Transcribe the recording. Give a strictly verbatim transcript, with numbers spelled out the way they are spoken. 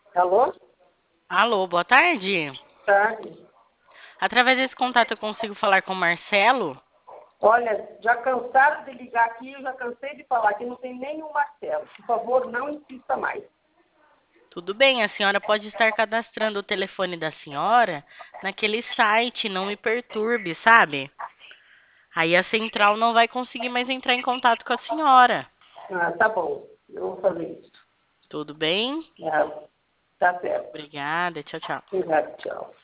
Alô? Alô, boa tarde. Tarde. Através desse contato eu consigo falar com o Marcelo? Olha, já cansaram de ligar aqui, eu já cansei de falar que não tem nenhum Marcelo. Por favor, não insista mais. Tudo bem, a senhora pode estar cadastrando o telefone da senhora naquele site, não me perturbe, sabe? Aí a central não vai conseguir mais entrar em contato com a senhora. Ah, tá bom. Eu vou fazer isso. Tudo bem? Ah, tá certo. Obrigada, tchau, tchau. Obrigado, tchau.